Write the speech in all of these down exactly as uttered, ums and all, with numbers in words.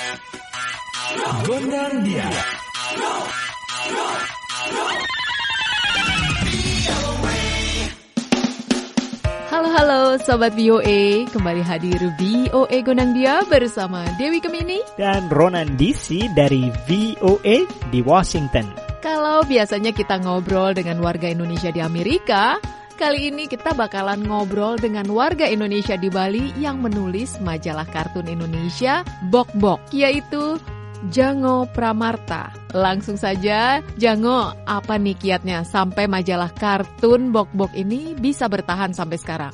Gondang dia. Halo-halo Sobat V O A, kembali hadir V O A Gondang Dia bersama Dewi Gemini dan Ronan D C dari V O A di Washington. Kalau biasanya kita ngobrol dengan warga Indonesia di Amerika, kali ini kita bakalan ngobrol dengan warga Indonesia di Bali yang menulis majalah kartun Indonesia Bok Bok, yaitu Jango Pramarta. Langsung saja, Jango, apa nih kiatnya sampai majalah kartun Bok Bok ini bisa bertahan sampai sekarang?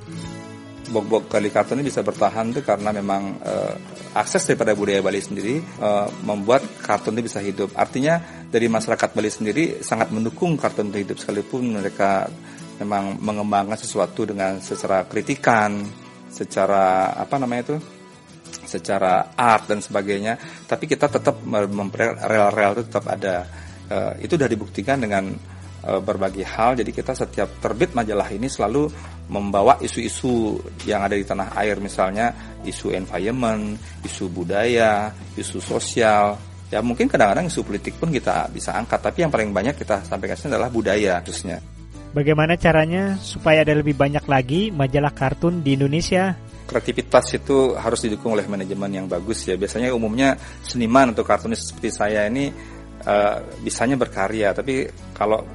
Bok Bok kali kartun ini bisa bertahan itu karena memang uh, akses daripada budaya Bali sendiri uh, membuat kartun ini bisa hidup. Artinya dari masyarakat Bali sendiri sangat mendukung kartun itu hidup, sekalipun mereka memang mengembangkan sesuatu dengan secara kritikan, secara apa namanya itu, secara art dan sebagainya, tapi kita tetap memper real-real itu tetap ada. Uh, itu sudah dibuktikan dengan uh, berbagai hal. Jadi kita setiap terbit majalah ini selalu membawa isu-isu yang ada di tanah air, misalnya isu environment, isu budaya, isu sosial. Ya mungkin kadang-kadang isu politik pun kita bisa angkat, tapi yang paling banyak kita sampaikan adalah budaya khususnya. Bagaimana caranya supaya ada lebih banyak lagi majalah kartun di Indonesia? Kreativitas itu harus didukung oleh manajemen yang bagus ya. Biasanya umumnya seniman atau kartunis seperti saya ini uh, bisanya berkarya, tapi kalau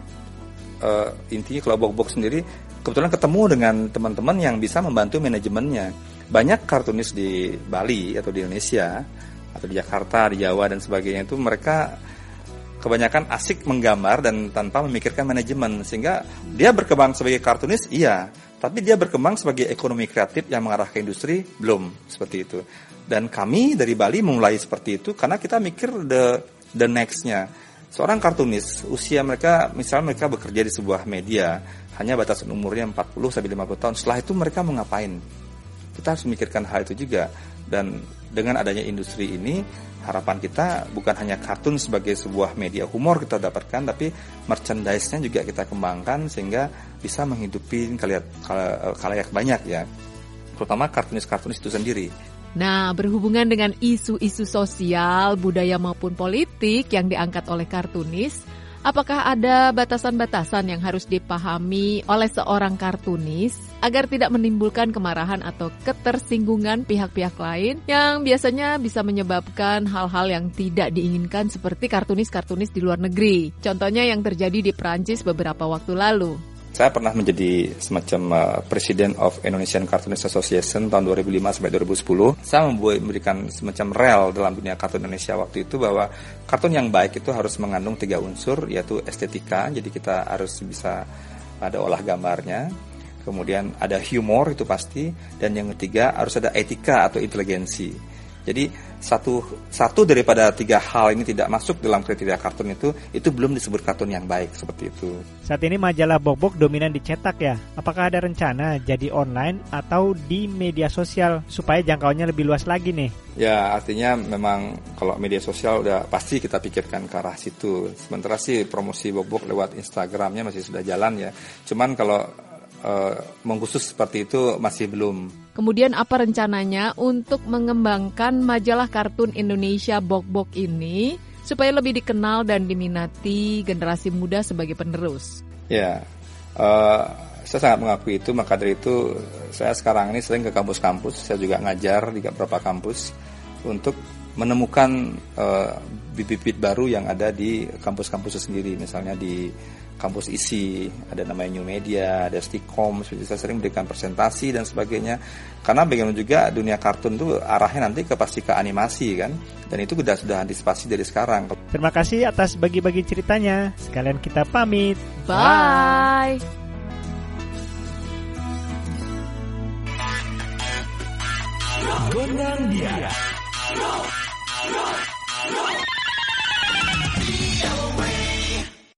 uh, intinya kalau Bok Bok sendiri kebetulan ketemu dengan teman-teman yang bisa membantu manajemennya. Banyak kartunis di Bali atau di Indonesia atau di Jakarta, di Jawa dan sebagainya itu mereka kebanyakan asik menggambar dan tanpa memikirkan manajemen, sehingga dia berkembang sebagai kartunis iya, tapi dia berkembang sebagai ekonomi kreatif yang mengarah ke industri belum, seperti itu. Dan kami dari Bali memulai seperti itu karena kita mikir the the next-nya. Seorang kartunis usia mereka, misalnya mereka bekerja di sebuah media, hanya batasan umurnya empat puluh sampai lima puluh tahun. Setelah itu mereka mau ngapain? Kita harus memikirkan hal itu juga. Dan dengan adanya industri ini, harapan kita bukan hanya kartun sebagai sebuah media humor kita dapatkan, tapi merchandise-nya juga kita kembangkan sehingga bisa menghidupi kalayak, kalayak banyak ya, terutama kartunis-kartunis itu sendiri. Nah, berhubungan dengan isu-isu sosial, budaya maupun politik yang diangkat oleh kartunis, apakah ada batasan-batasan yang harus dipahami oleh seorang kartunis agar tidak menimbulkan kemarahan atau ketersinggungan pihak-pihak lain yang biasanya bisa menyebabkan hal-hal yang tidak diinginkan seperti kartunis-kartunis di luar negeri? Contohnya yang terjadi di Perancis beberapa waktu lalu. Saya pernah menjadi semacam uh, President of Indonesian Cartoonist Association tahun dua ribu lima sampai dua ribu sepuluh. Saya membuat memberikan semacam rel dalam dunia kartun Indonesia waktu itu bahwa kartun yang baik itu harus mengandung tiga unsur, yaitu estetika, jadi kita harus bisa ada olah gambarnya, kemudian ada humor itu pasti, dan yang ketiga harus ada etika atau inteligensi. Jadi satu satu daripada tiga hal ini tidak masuk dalam kriteria kartun itu, itu belum disebut kartun yang baik, seperti itu. Saat ini majalah Bok Bok dominan dicetak ya. Apakah ada rencana jadi online atau di media sosial supaya jangkauannya lebih luas lagi nih? Ya, artinya memang kalau media sosial udah pasti kita pikirkan ke arah situ. Sementara sih promosi Bok Bok lewat Instagramnya masih sudah jalan ya. Cuman kalau uh, mengkhusus seperti itu masih belum. Kemudian apa rencananya untuk mengembangkan majalah kartun Indonesia Bok Bok ini supaya lebih dikenal dan diminati generasi muda sebagai penerus? Ya, uh, saya sangat mengakui itu. Maka dari itu saya sekarang ini sering ke kampus-kampus. Saya juga ngajar di beberapa kampus untuk menemukan uh, bibit-bibit baru yang ada di kampus-kampus sendiri. Misalnya di kampus I S I, ada namanya New Media, ada Stikom, saya sering berikan presentasi dan sebagainya. Karena bagaimana juga dunia kartun itu arahnya nanti ke pasti ke animasi kan, dan itu sudah sudah antisipasi dari sekarang. Terima kasih atas bagi-bagi ceritanya. Sekalian kita pamit. Bye. Gondang dia.